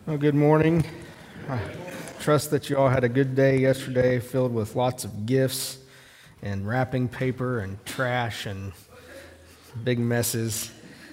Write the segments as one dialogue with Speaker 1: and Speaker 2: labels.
Speaker 1: Well, good morning. I trust that you all had a good day yesterday, filled with lots of gifts and wrapping paper and trash and big messes.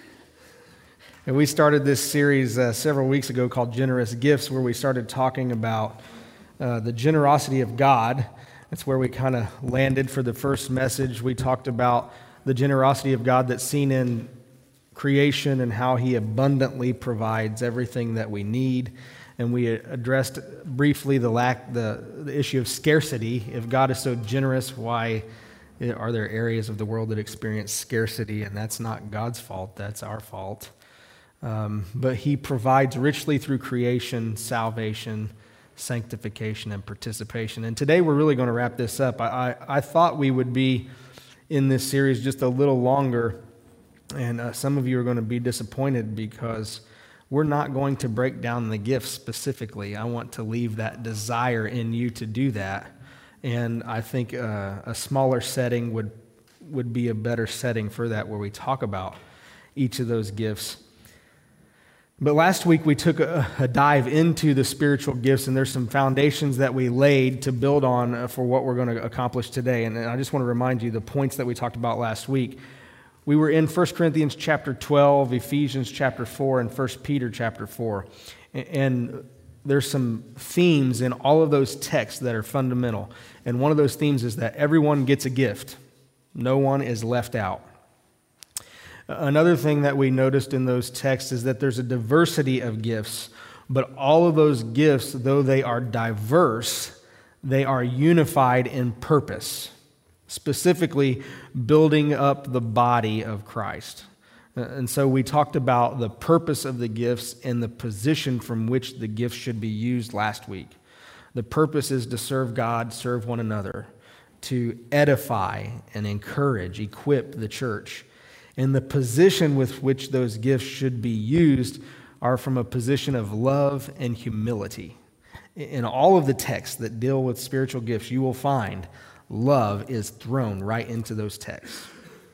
Speaker 1: And we started this series several weeks ago called Generous Gifts, where we started talking about the generosity of God. That's where we kind of landed for the first message. We talked about the generosity of God that's seen in creation and how He abundantly provides everything that we need. And we addressed briefly the issue of scarcity. If God is so generous, why are there areas of the world that experience scarcity? And that's not God's fault, that's our fault. But He provides richly through creation, salvation, sanctification, and participation. And today we're really going to wrap this up. I thought we would be in this series just a little longer, and some of you are going to be disappointed because we're not going to break down the gifts specifically. I want to leave that desire in you to do that. And I think a smaller setting would be a better setting for that, where we talk about each of those gifts. But last week we took a dive into the spiritual gifts, and there's some foundations that we laid to build on for what we're going to accomplish today. And I just want to remind you the points that we talked about last week. We were in 1 Corinthians chapter 12, Ephesians chapter 4, and 1 Peter chapter 4. And there's some themes in all of those texts that are fundamental. And one of those themes is that everyone gets a gift. No one is left out. Another thing that we noticed in those texts is that there's a diversity of gifts, but all of those gifts, though they are diverse, they are unified in purpose. Specifically, building up the body of Christ. And so we talked about the purpose of the gifts and the position from which the gifts should be used last week. The purpose is to serve God, serve one another, to edify and encourage, equip the church. And the position with which those gifts should be used are from a position of love and humility. In all of the texts that deal with spiritual gifts, you will find love is thrown right into those texts.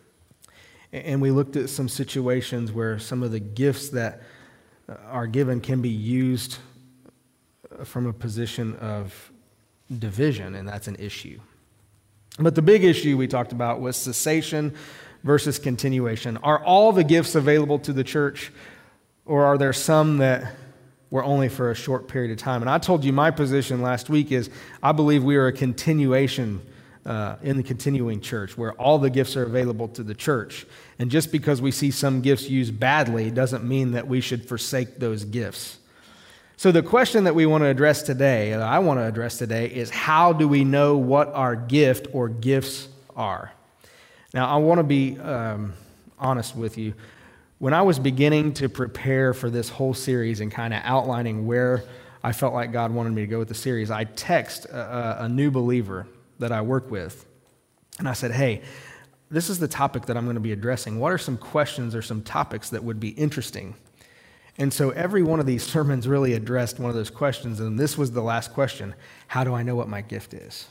Speaker 1: And we looked at some situations where some of the gifts that are given can be used from a position of division, and that's an issue. But the big issue we talked about was cessation versus continuation. Are all the gifts available to the church, or are there some that were only for a short period of time? And I told you my position last week is I believe we are a continuation in the continuing church, where all the gifts are available to the church. And just because we see some gifts used badly doesn't mean that we should forsake those gifts. So the question that we want to address today, I want to address today, is how do we know what our gift or gifts are? Now, I want to be honest with you. When I was beginning to prepare for this whole series and kind of outlining where I felt like God wanted me to go with the series, I text a new believer that I work with. And I said, hey, this is the topic that I'm going to be addressing. What are some questions or some topics that would be interesting? And so every one of these sermons really addressed one of those questions. And this was the last question. How do I know what my gift is?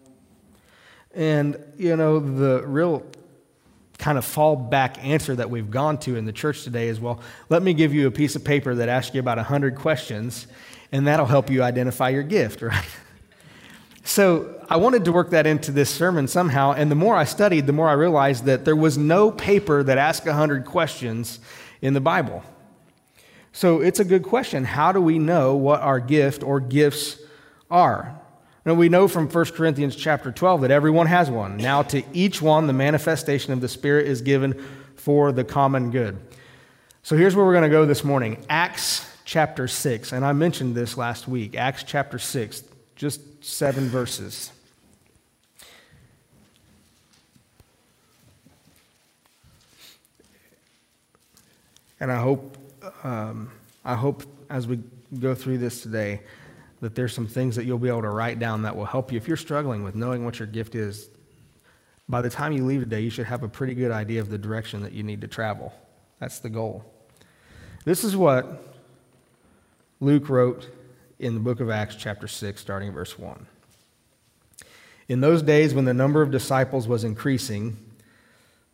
Speaker 1: And, you know, the real kind of fallback answer that we've gone to in the church today is, well, let me give you a piece of paper that asks you about 100 questions, and that'll help you identify your gift, right? So I wanted to work that into this sermon somehow, and the more I studied, the more I realized that there was no paper that asked 100 questions in the Bible. So it's a good question. How do we know what our gift or gifts are? Now, we know from 1 Corinthians chapter 12 that everyone has one. Now to each one, the manifestation of the Spirit is given for the common good. So here's where we're going to go this morning. Acts chapter 6, and I mentioned this last week. Acts chapter 6. Just 7 verses. And I hope as we go through this today that there's some things that you'll be able to write down that will help you. If you're struggling with knowing what your gift is, by the time you leave today, you should have a pretty good idea of the direction that you need to travel. That's the goal. This is what Luke wrote in the book of Acts chapter 6, starting at verse 1. In those days when the number of disciples was increasing,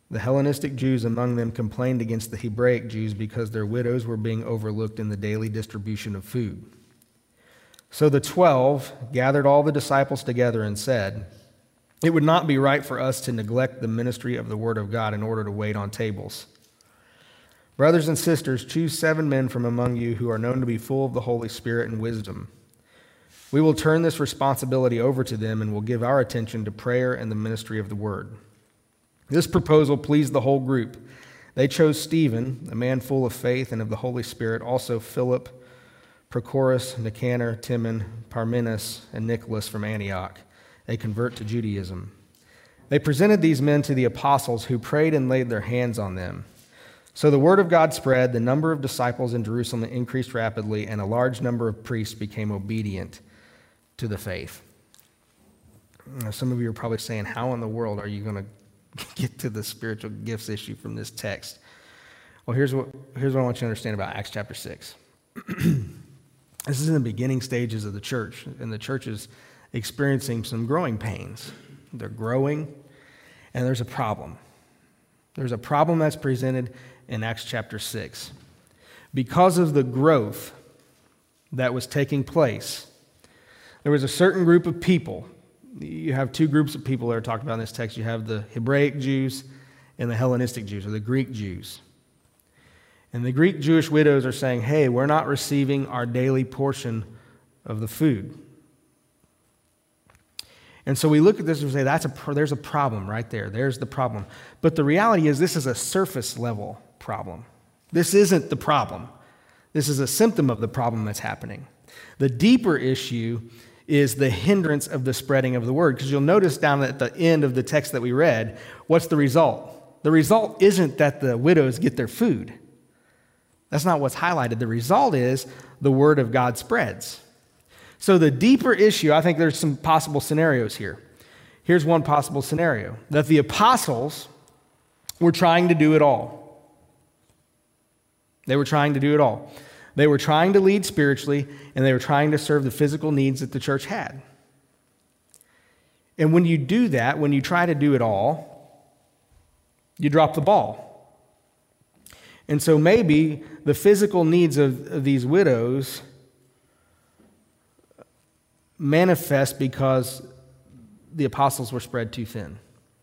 Speaker 1: The Hellenistic Jews among them complained against the Hebraic Jews because their widows were being overlooked in the daily distribution of food. So the 12 gathered all the disciples together and said, "It would not be right for us to neglect the ministry of the Word of God in order to wait on tables. Brothers and sisters, choose 7 men from among you who are known to be full of the Holy Spirit and wisdom. We will turn this responsibility over to them and will give our attention to prayer and the ministry of the Word." This proposal pleased the whole group. They chose Stephen, a man full of faith and of the Holy Spirit, also Philip, Prochorus, Nicanor, Timon, Parmenas, and Nicholas from Antioch, a convert to Judaism. They presented these men to the apostles, who prayed and laid their hands on them. So the word of God spread, the number of disciples in Jerusalem increased rapidly, and a large number of priests became obedient to the faith. Now, some of you are probably saying, how in the world are you going to get to the spiritual gifts issue from this text? Well, here's what I want you to understand about Acts chapter 6. This is in the beginning stages of the church, and the church is experiencing some growing pains. They're growing, and there's a problem. There's a problem that's presented in Acts chapter 6. Because of the growth that was taking place, there was a certain group of people. You have 2 groups of people that are talked about in this text. You have the Hebraic Jews and the Hellenistic Jews, or the Greek Jews. And the Greek Jewish widows are saying, hey, we're not receiving our daily portion of the food. And so we look at this and say, there's a problem right there. There's the problem. But the reality is this is a surface level problem. This isn't the problem. This is a symptom of the problem that's happening. The deeper issue is the hindrance of the spreading of the word. Because you'll notice down at the end of the text that we read, what's the result? The result isn't that the widows get their food. That's not what's highlighted. The result is the word of God spreads. So the deeper issue, I think there's some possible scenarios here. Here's one possible scenario, that the apostles were trying to do it all. They were trying to do it all. They were trying to lead spiritually, and they were trying to serve the physical needs that the church had. And when you do that, when you try to do it all, you drop the ball. And so maybe the physical needs of these widows manifest because the apostles were spread too thin.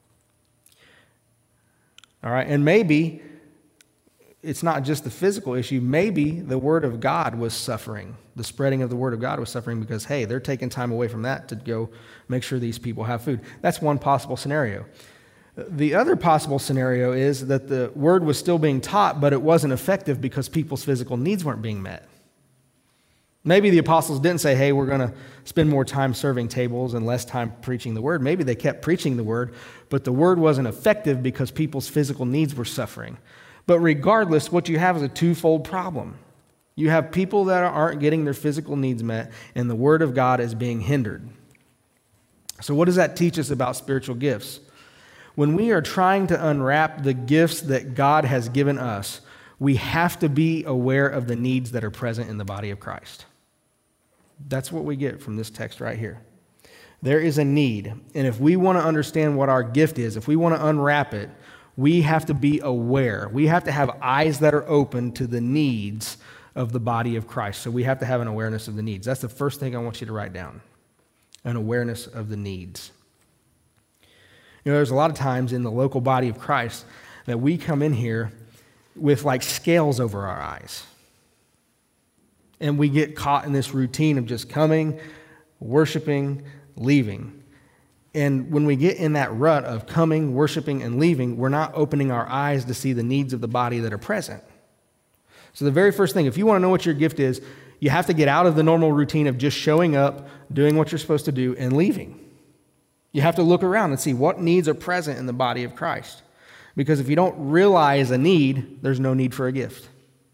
Speaker 1: All right, and maybe it's not just the physical issue. Maybe the word of God was suffering. The spreading of the word of God was suffering because, hey, they're taking time away from that to go make sure these people have food. That's one possible scenario. The other possible scenario is that the word was still being taught, but it wasn't effective because people's physical needs weren't being met. Maybe the apostles didn't say, hey, we're going to spend more time serving tables and less time preaching the word. Maybe they kept preaching the word, but the word wasn't effective because people's physical needs were suffering. But regardless, what you have is a twofold problem. You have people that aren't getting their physical needs met, and the word of God is being hindered. So what does that teach us about spiritual gifts? When we are trying to unwrap the gifts that God has given us, we have to be aware of the needs that are present in the body of Christ. That's what we get from this text right here. There is a need, and if we want to understand what our gift is, if we want to unwrap it, we have to be aware. We have to have eyes that are open to the needs of the body of Christ. So we have to have an awareness of the needs. That's the first thing I want you to write down, an awareness of the needs. You know, there's a lot of times in the local body of Christ that we come in here with like scales over our eyes. And we get caught in this routine of just coming, worshiping, leaving. And when we get in that rut of coming, worshiping, and leaving, we're not opening our eyes to see the needs of the body that are present. So the very first thing, if you want to know what your gift is, you have to get out of the normal routine of just showing up, doing what you're supposed to do, and leaving. You have to look around and see what needs are present in the body of Christ. Because if you don't realize a need, there's no need for a gift.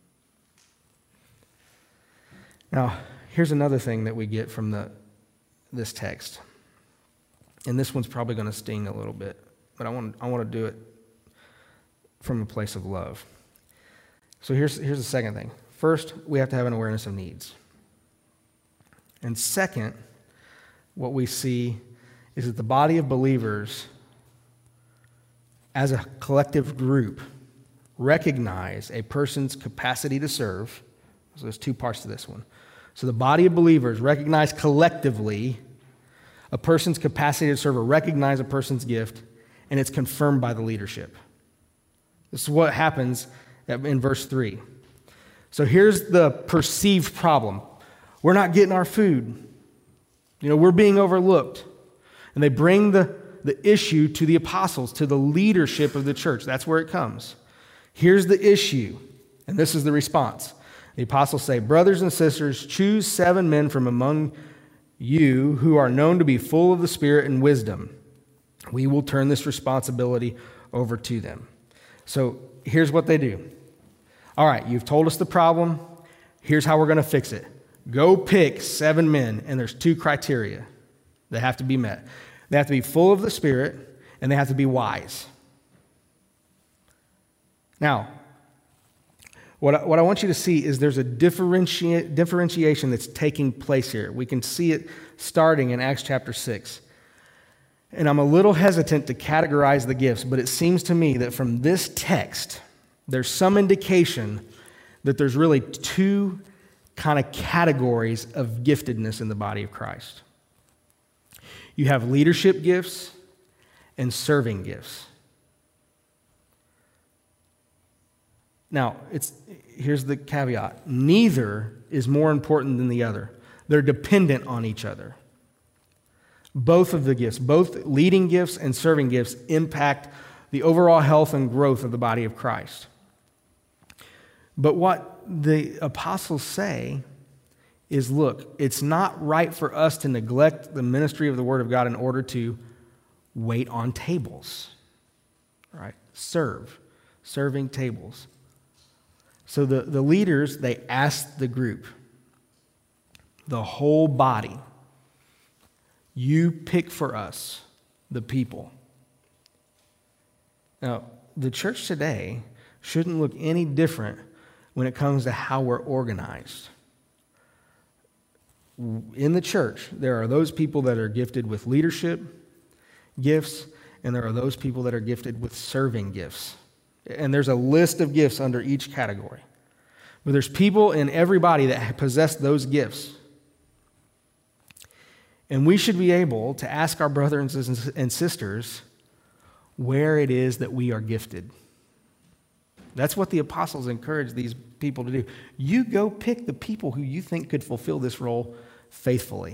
Speaker 1: Now, here's another thing that we get from this text. And this one's probably going to sting a little bit, but I want to do it from a place of love. So here's the second thing. First, we have to have an awareness of needs. And second, what we see is that the body of believers as a collective group, recognize a person's capacity to serve. So there's two parts to this one. So the body of believers recognize collectively a person's capacity to serve or recognize a person's gift, and it's confirmed by the leadership. This is what happens in verse 3. So here's the perceived problem. We're not getting our food. We're being overlooked. And they bring the issue to the apostles, to the leadership of the church. That's where it comes. Here's the issue, and this is the response. The apostles say, "Brothers and sisters, choose 7 men from among you who are known to be full of the Spirit and wisdom. We will turn this responsibility over to them." So here's what they do. All right, you've told us the problem. Here's how we're going to fix it. Go pick 7 men, and there's 2 criteria that have to be met. They have to be full of the Spirit, and they have to be wise. Now, what I want you to see is there's a differentiation that's taking place here. We can see it starting in Acts chapter 6. And I'm a little hesitant to categorize the gifts, but it seems to me that from this text, there's some indication that there's really 2 kind of categories of giftedness in the body of Christ. You have leadership gifts and serving gifts. Now, here's the caveat. Neither is more important than the other. They're dependent on each other. Both of the gifts, both leading gifts and serving gifts, impact the overall health and growth of the body of Christ. But what the apostles say is, look, it's not right for us to neglect the ministry of the Word of God in order to wait on tables, right? Serving tables. So the leaders, they asked the group, the whole body, you pick for us the people. Now, the church today shouldn't look any different when it comes to how we're organized. In the church, there are those people that are gifted with leadership gifts, and there are those people that are gifted with serving gifts. And there's a list of gifts under each category. But there's people in everybody that possess those gifts. And we should be able to ask our brothers and sisters where it is that we are gifted. That's what the apostles encourage these people to do. You go pick the people who you think could fulfill this role faithfully.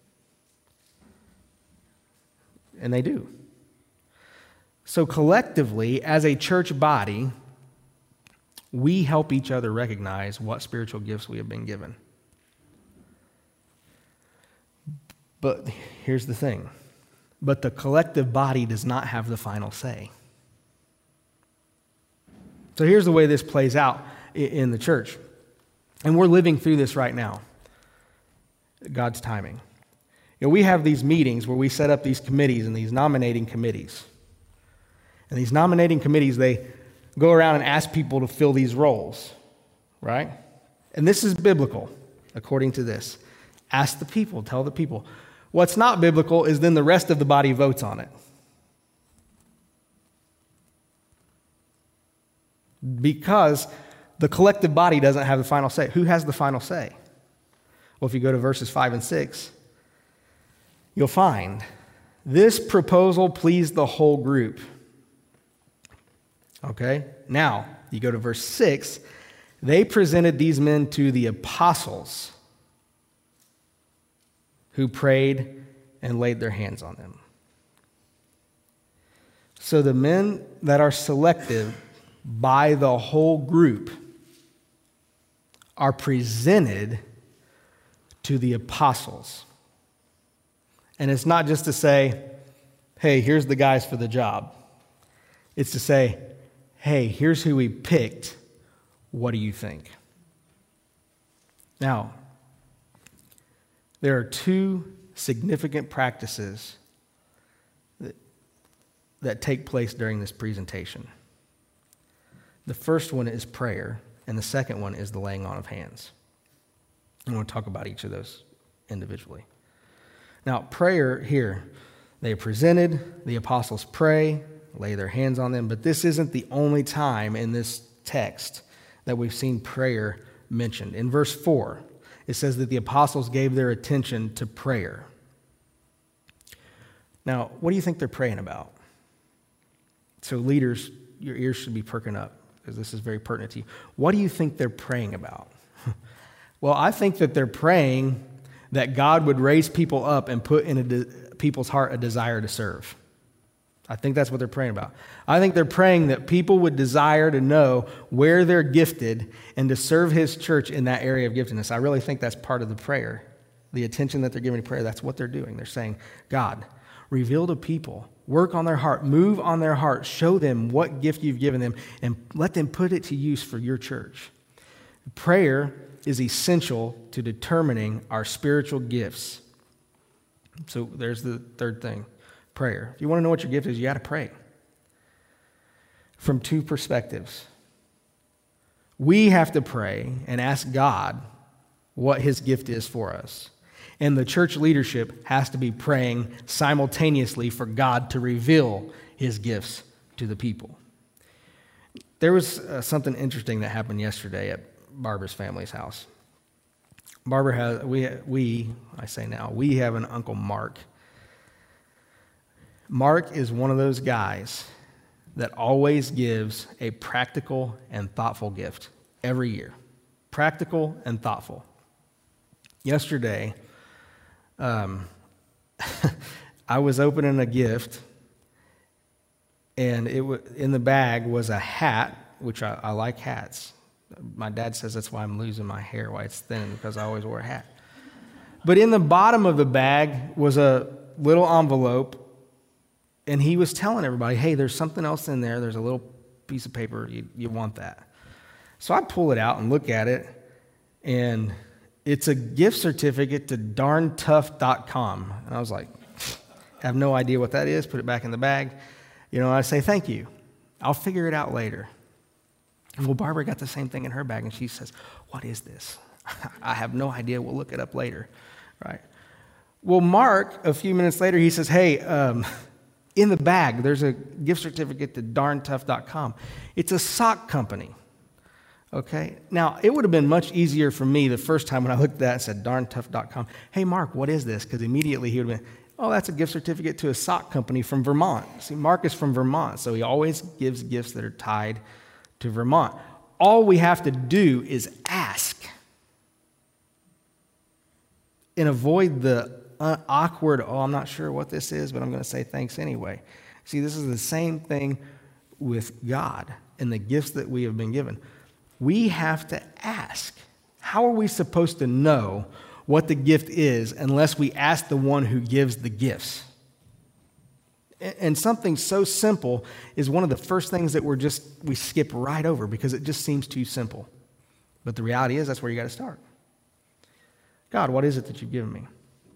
Speaker 1: And they do. So collectively, as a church body, we help each other recognize what spiritual gifts we have been given. But here's the thing. But the collective body does not have the final say. So here's the way this plays out in the church. And we're living through this right now. God's timing. We have these meetings where we set up these committees and these nominating committees. And these nominating committees, they go around and ask people to fill these roles, right? And this is biblical, according to this. Ask the people, tell the people. What's not biblical is then the rest of the body votes on it. Because the collective body doesn't have the final say. Who has the final say? Well, if you go to verses 5 and 6, you'll find this proposal pleased the whole group. Okay? Now, you go to verse 6. They presented these men to the apostles who prayed and laid their hands on them. So the men that are selected by the whole group are presented to the apostles. And it's not just to say, hey, here's the guys for the job. It's to say, hey, here's who we picked. What do you think? Now, there are 2 significant practices that take place during this presentation. The first one is prayer, and the second one is the laying on of hands. I want to talk about each of those individually. Now, prayer here, they are presented, the apostles pray, lay their hands on them. But this isn't the only time in this text that we've seen prayer mentioned. In verse 4, it says that the apostles gave their attention to prayer. Now, what do you think they're praying about? So leaders, your ears should be perking up because this is very pertinent to you. What do you think they're praying about? Well, I think that they're praying that God would raise people up and put in people's heart a desire to serve. I think that's what they're praying about. I think they're praying that people would desire to know where they're gifted and to serve his church in that area of giftedness. I really think that's part of the prayer. The attention that they're giving to prayer, that's what they're doing. They're saying, God, reveal to people, work on their heart, move on their heart, show them what gift you've given them, and let them put it to use for your church. Prayer is essential to determining our spiritual gifts. So there's the third thing. Prayer. If you want to know what your gift is, you got to pray. From two perspectives. We have to pray and ask God what his gift is for us. And the church leadership has to be praying simultaneously for God to reveal his gifts to the people. There was something interesting that happened yesterday at Barbara's family's house. Barbara has, we have an Uncle Mark. Mark is one of those guys that always gives a practical and thoughtful gift every year. Practical and thoughtful. Yesterday, I was opening a gift, and in the bag was a hat, which I like hats. My dad says that's why I'm losing my hair, why it's thin, because I always wear a hat. But in the bottom of the bag was a little envelope, and he was telling everybody, hey, there's something else in there. There's a little piece of paper. You want that. So I pull it out and look at it, and it's a gift certificate to darntough.com. And I was like, I have no idea what that is. Put it back in the bag. I say, thank you. I'll figure it out later. Well, Barbara got the same thing in her bag, and she says, what is this? I have no idea. We'll look it up later. Right? Well, Mark, a few minutes later, he says, hey, in the bag, there's a gift certificate to darntough.com. It's a sock company. Okay? Now, it would have been much easier for me the first time when I looked at that and said darntough.com. Hey, Mark, what is this? Because immediately he would have been, oh, that's a gift certificate to a sock company from Vermont. See, Mark is from Vermont, so he always gives gifts that are tied to Vermont. All we have to do is ask and avoid the awkward, I'm not sure what this is, but I'm going to say thanks anyway. See, this is the same thing with God and the gifts that we have been given. We have to ask. How are we supposed to know what the gift is unless we ask the one who gives the gifts? And something so simple is one of the first things that we skip right over because it just seems too simple. But the reality is that's where you got to start. God, what is it that you've given me?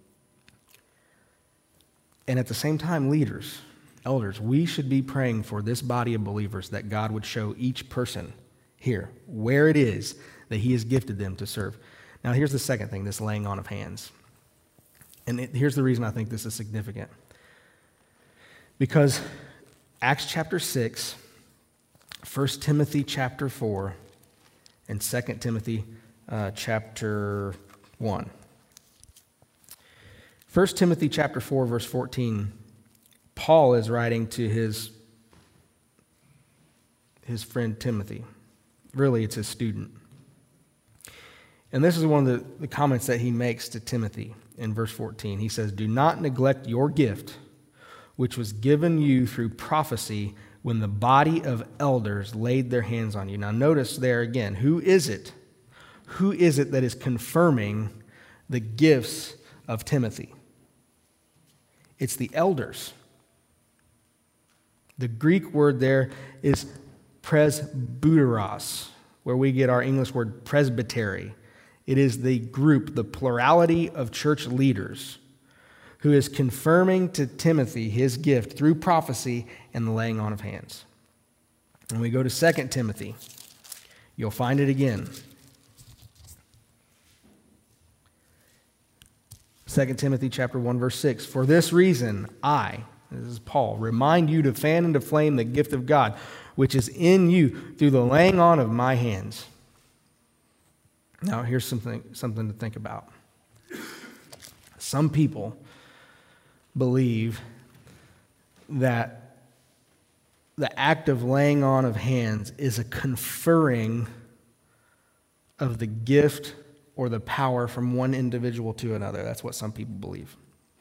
Speaker 1: And at the same time, leaders, elders, we should be praying for this body of believers that God would show each person here where it is that he has gifted them to serve. Now, here's the second thing, this laying on of hands. And here's the reason I think this is significant. Because Acts chapter 6, 1 Timothy chapter 4, and 2 Timothy chapter 1. 1 Timothy chapter 4, verse 14, Paul is writing to his friend Timothy. Really, it's his student. And this is one of the comments that he makes to Timothy in verse 14. He says, do not neglect your gift, which was given you through prophecy when the body of elders laid their hands on you. Now notice there again, who is it? Who is it that is confirming the gifts of Timothy? It's the elders. The Greek word there is presbyteros, where we get our English word presbytery. It is the group, the plurality of church leaders who is confirming to Timothy his gift through prophecy and the laying on of hands. When we go to 2 Timothy, you'll find it again. 2 Timothy chapter 1, verse 6, for this reason I, This is Paul. Remind you to fan into flame the gift of God, which is in you through the laying on of my hands. Now, here's something to think about. Some people believe that the act of laying on of hands is a conferring of the gift or the power from one individual to another. That's what some people believe.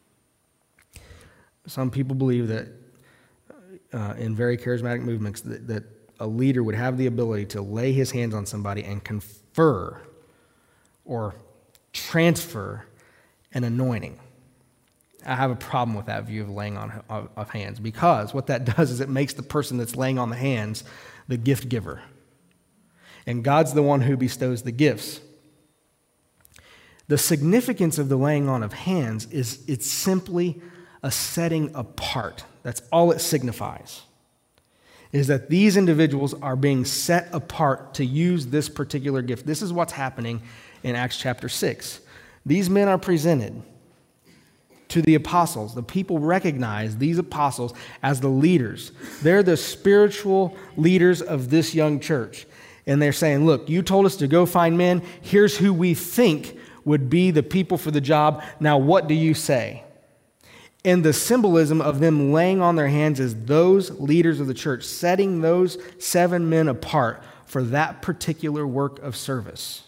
Speaker 1: Some people believe that in very charismatic movements that a leader would have the ability to lay his hands on somebody and confer or transfer an anointing. I have a problem with that view of laying on of hands, because what that does is it makes the person that's laying on the hands the gift giver. And God's the one who bestows the gifts. The significance of the laying on of hands is it's simply a setting apart. That's all it signifies, is that these individuals are being set apart to use this particular gift. This is what's happening in Acts chapter 6. These men are presented to the apostles. The people recognize these apostles as the leaders. They're the spiritual leaders of this young church. And they're saying, look, you told us to go find men. Here's who we think would be the people for the job. Now, what do you say? And the symbolism of them laying on their hands is those leaders of the church, setting those 7 men apart for that particular work of service.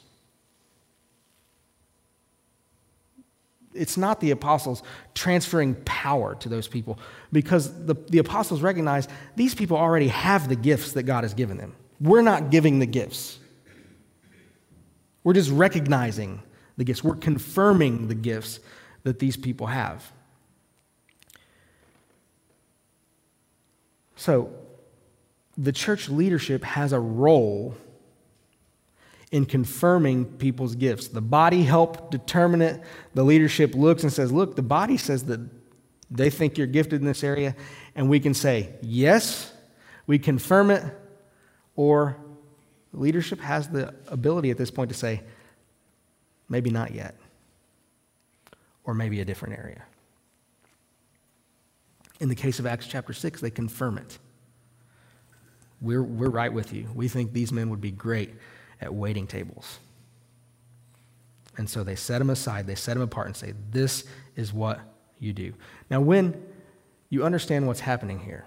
Speaker 1: It's not the apostles transferring power to those people, because the apostles recognize these people already have the gifts that God has given them. We're not giving the gifts. We're just recognizing the gifts. We're confirming the gifts that these people have. So, the church leadership has a role in confirming people's gifts. The body help determine it. The leadership looks and says, look, the body says that they think you're gifted in this area, and we can say, yes, we confirm it, or leadership has the ability at this point to say, maybe not yet, or maybe a different area. In the case of Acts chapter 6, they confirm it. We're right with you. We think these men would be great at waiting tables. And so they set them aside, they set them apart and say, this is what you do. Now, when you understand what's happening here,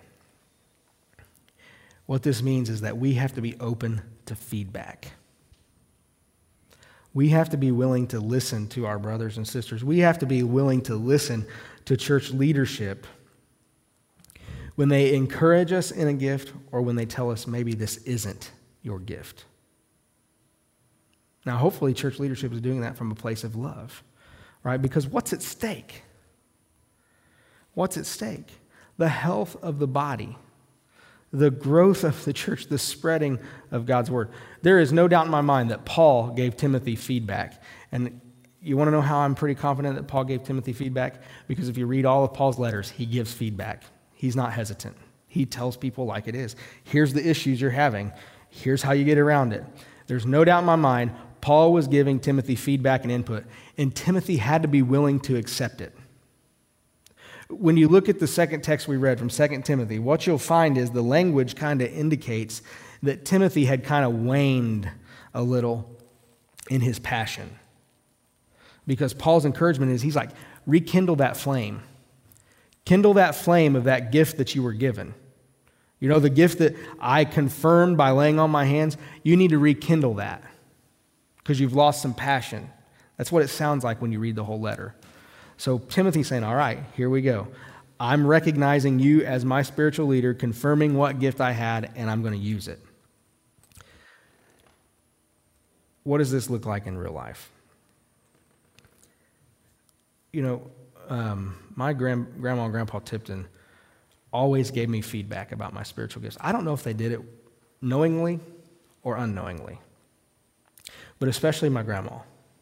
Speaker 1: what this means is that we have to be open to feedback. We have to be willing to listen to our brothers and sisters. We have to be willing to listen to church leadership when they encourage us in a gift or when they tell us maybe this isn't your gift. Now, hopefully church leadership is doing that from a place of love, right? Because what's at stake? What's at stake? The health of the body, the growth of the church, the spreading of God's word. There is no doubt in my mind that Paul gave Timothy feedback. And you want to know how I'm pretty confident that Paul gave Timothy feedback? Because if you read all of Paul's letters, he gives feedback. He's not hesitant. He tells people like it is. Here's the issues you're having. Here's how you get around it. There's no doubt in my mind, Paul was giving Timothy feedback and input, and Timothy had to be willing to accept it. When you look at the second text we read from 2 Timothy, what you'll find is the language kind of indicates that Timothy had kind of waned a little in his passion. Because Paul's encouragement is, he's like, rekindle that flame. Kindle that flame of that gift that you were given. You know, the gift that I confirmed by laying on my hands, you need to rekindle that because you've lost some passion. That's what it sounds like when you read the whole letter. So Timothy's saying, all right, here we go. I'm recognizing you as my spiritual leader, confirming what gift I had, and I'm going to use it. What does this look like in real life? You know, my grandma and grandpa Tipton always gave me feedback about my spiritual gifts. I don't know if they did it knowingly or unknowingly, but especially my grandma.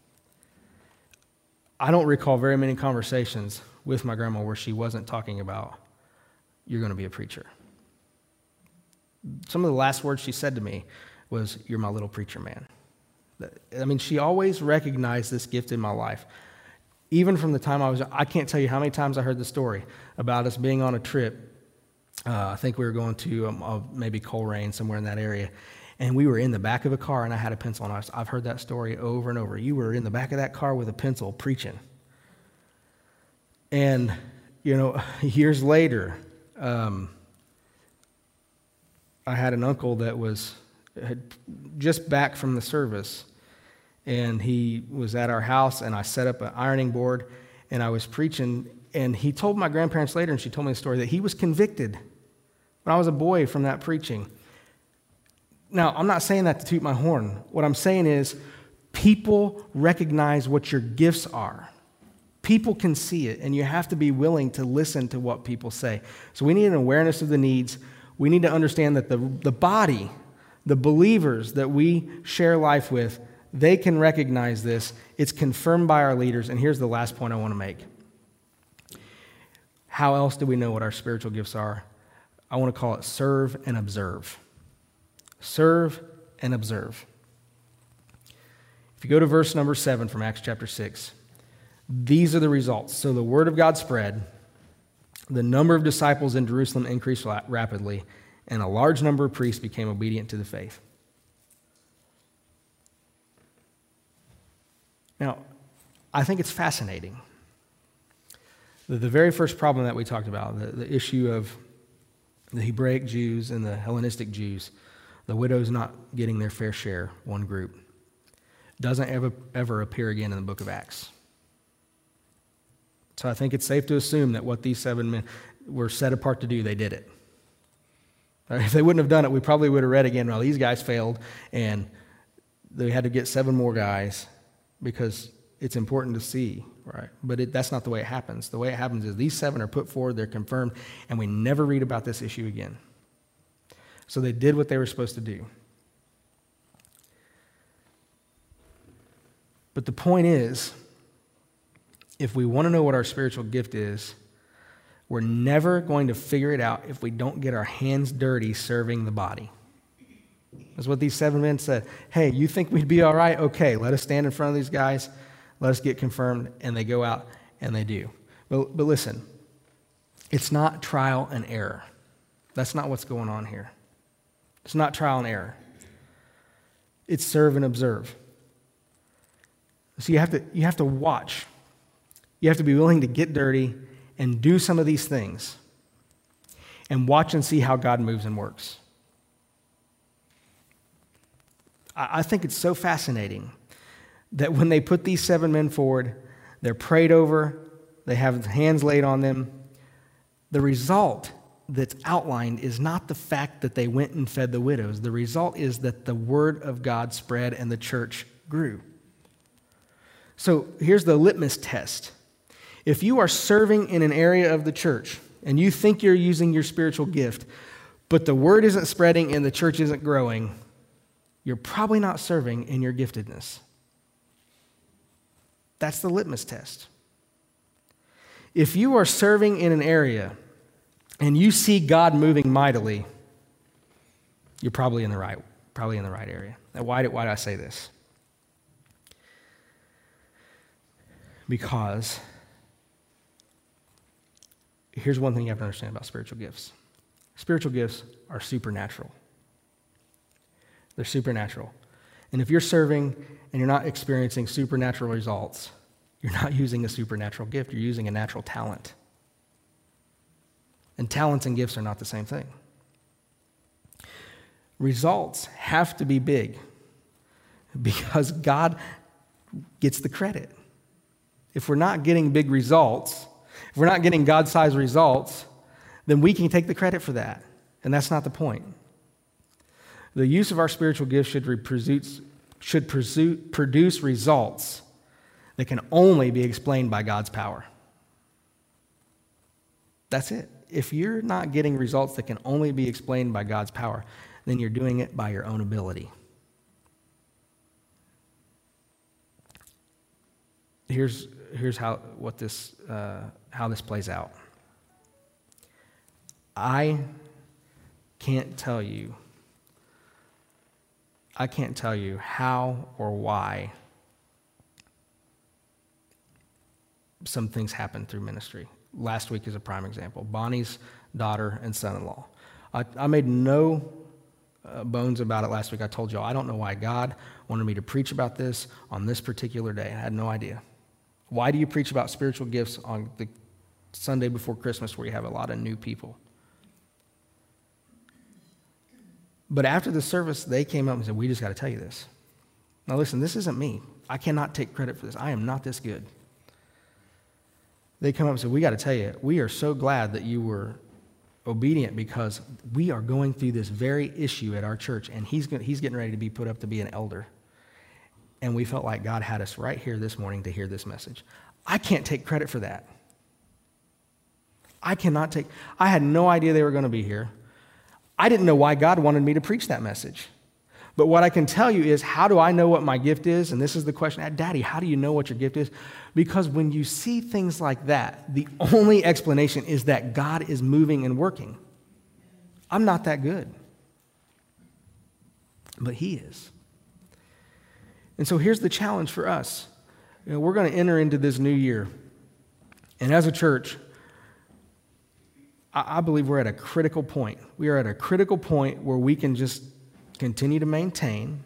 Speaker 1: I don't recall very many conversations with my grandma where she wasn't talking about, you're going to be a preacher. Some of the last words she said to me was, you're my little preacher man. I mean, she always recognized this gift in my life. even from the time I can't tell you how many times I heard the story about us being on a trip. I think we were going to maybe Coleraine, somewhere in that area. And we were in the back of a car, and I had a pencil. And I've heard that story over and over. You were in the back of that car with a pencil preaching. And, years later, I had an uncle that had just back from the service. And he was at our house, and I set up an ironing board, and I was preaching. And he told my grandparents later, and she told me the story, that he was convicted when I was a boy from that preaching. Now, I'm not saying that to toot my horn. What I'm saying is people recognize what your gifts are. People can see it, and you have to be willing to listen to what people say. So we need an awareness of the needs. We need to understand that the body, the believers that we share life with, they can recognize this. It's confirmed by our leaders. And here's the last point I want to make. How else do we know what our spiritual gifts are? I want to call it serve and observe. Serve and observe. If you go to verse number 7 from Acts chapter 6, these are the results. So the word of God spread, the number of disciples in Jerusalem increased rapidly, and a large number of priests became obedient to the faith. Now, I think it's fascinating. The very first problem that we talked about, the issue of the Hebraic Jews and the Hellenistic Jews, the widows not getting their fair share, one group, doesn't ever appear again in the book of Acts. So I think it's safe to assume that what these 7 men were set apart to do, they did it. If they wouldn't have done it, we probably would have read again, well, these guys failed, and they had to get 7 more guys because it's important to see, right? But that's not the way it happens. The way it happens is these 7 are put forward, they're confirmed, and we never read about this issue again. So they did what they were supposed to do. But the point is, if we want to know what our spiritual gift is, we're never going to figure it out if we don't get our hands dirty serving the body. That's what these 7 men said. Hey, you think we'd be all right? Okay, let us stand in front of these guys. Let us get confirmed. And they go out and they do. But listen, it's not trial and error. That's not what's going on here. It's not trial and error. It's serve and observe. So you have to watch. You have to be willing to get dirty and do some of these things and watch and see how God moves and works. I think it's so fascinating that when they put these 7 men forward, they're prayed over, they have hands laid on them. The result that's outlined is not the fact that they went and fed the widows. The result is that the word of God spread and the church grew. So here's the litmus test. If you are serving in an area of the church and you think you're using your spiritual gift, but the word isn't spreading and the church isn't growing, you're probably not serving in your giftedness. That's the litmus test. If you are serving in an area and you see God moving mightily, you're probably in the right area. Now, why did I say this? Because here's one thing you have to understand about spiritual gifts. Spiritual gifts are supernatural. They're supernatural. And if you're serving and you're not experiencing supernatural results, you're not using a supernatural gift, you're using a natural talent. And talents and gifts are not the same thing. Results have to be big because God gets the credit. If we're not getting big results, if we're not getting God-sized results, then we can take the credit for that. And that's not the point. The use of our spiritual gifts should produce results that can only be explained by God's power. That's it. If you're not getting results that can only be explained by God's power, then you're doing it by your own ability. Here's how this plays out. I can't tell you how or why some things happen through ministry. Last week is a prime example. Bonnie's daughter and son-in-law. I made no bones about it last week. I told y'all, I don't know why God wanted me to preach about this on this particular day. I had no idea. Why do you preach about spiritual gifts on the Sunday before Christmas where you have a lot of new people? But after the service, they came up and said, we just got to tell you this. Now listen, this isn't me. I cannot take credit for this. I am not this good. They come up and said, we got to tell you, we are so glad that you were obedient because we are going through this very issue at our church, and he's getting ready to be put up to be an elder. And we felt like God had us right here this morning to hear this message. I can't take credit for that. I had no idea they were going to be here. I didn't know why God wanted me to preach that message. But what I can tell you is, how do I know what my gift is? And this is the question. Daddy, how do you know what your gift is? Because when you see things like that, the only explanation is that God is moving and working. I'm not that good. But he is. And so here's the challenge for us. We're going to enter into this new year. And as a church, I believe we're at a critical point. We are at a critical point where we can just continue to maintain,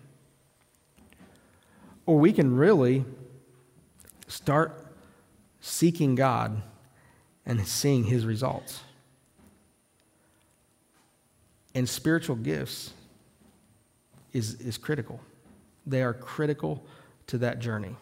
Speaker 1: or we can really start seeking God and seeing his results. And spiritual gifts is critical. They are critical to that journey.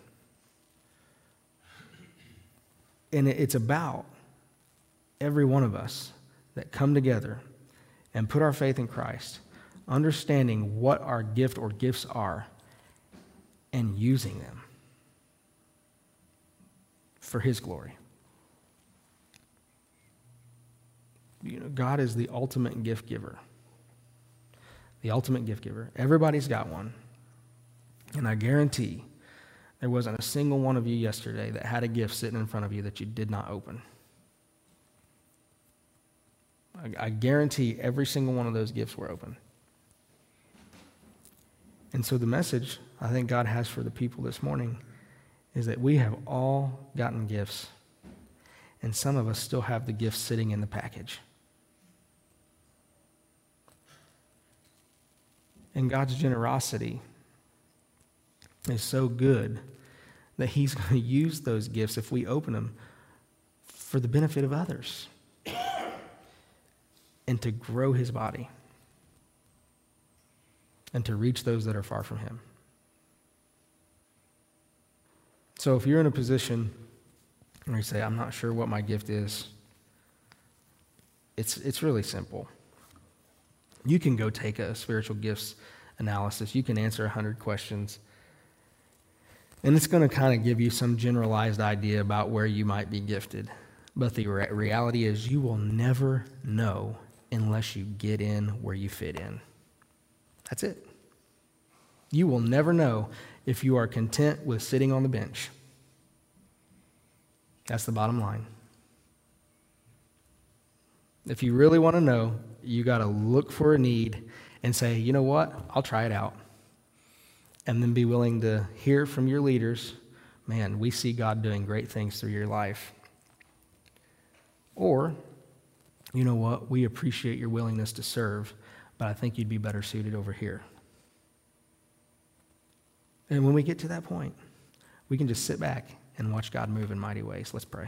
Speaker 1: And it's about every one of us that come together and put our faith in Christ, understanding what our gift or gifts are and using them for his glory. God is the ultimate gift giver. The ultimate gift giver. Everybody's got one. And I guarantee there wasn't a single one of you yesterday that had a gift sitting in front of you that you did not open. I guarantee every single one of those gifts were open. And so the message I think God has for the people this morning is that we have all gotten gifts, and some of us still have the gifts sitting in the package. And God's generosity is so good that he's going to use those gifts, if we open them, for the benefit of others and to grow his body and to reach those that are far from him. So if you're in a position where you say, I'm not sure what my gift is, it's really simple. You can go take a spiritual gifts analysis. You can answer 100 questions. And it's going to kind of give you some generalized idea about where you might be gifted. But the reality is you will never know unless you get in where you fit in. That's it. You will never know if you are content with sitting on the bench. That's the bottom line. If you really want to know, you got to look for a need and say, you know what, I'll try it out. And then be willing to hear from your leaders, man, we see God doing great things through your life. Or, you know what, we appreciate your willingness to serve, but I think you'd be better suited over here. And when we get to that point, we can just sit back and watch God move in mighty ways. Let's pray.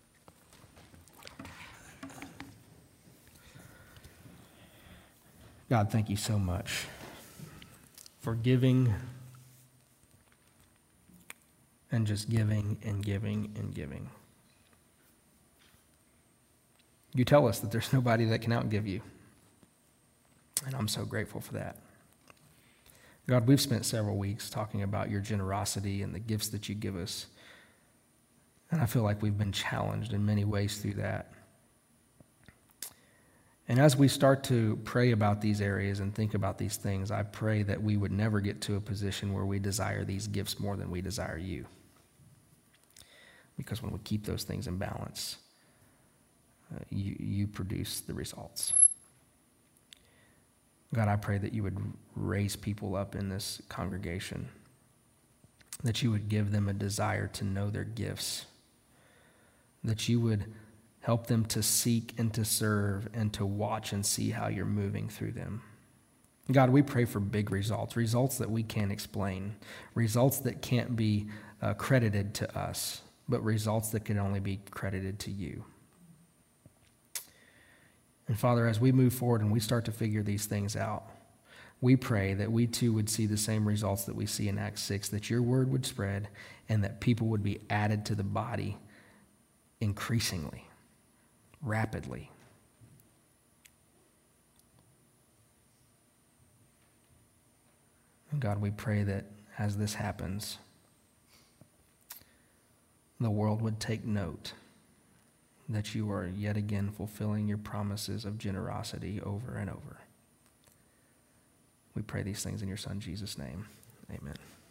Speaker 1: God, thank you so much for giving and just giving and giving and giving. You tell us that there's nobody that can outgive you. And I'm so grateful for that. God, we've spent several weeks talking about your generosity and the gifts that you give us. And I feel like we've been challenged in many ways through that. And as we start to pray about these areas and think about these things, I pray that we would never get to a position where we desire these gifts more than we desire you. Because when we keep those things in balance, you produce the results. God, I pray that you would raise people up in this congregation, that you would give them a desire to know their gifts, that you would help them to seek and to serve and to watch and see how you're moving through them. God, we pray for big results, results that we can't explain, results that can't be credited to us, but results that can only be credited to you. And Father, as we move forward and we start to figure these things out, we pray that we too would see the same results that we see in Acts 6, that your word would spread and that people would be added to the body increasingly, rapidly. And God, we pray that as this happens, the world would take note that you are yet again fulfilling your promises of generosity over and over. We pray these things in your Son, Jesus' name. Amen.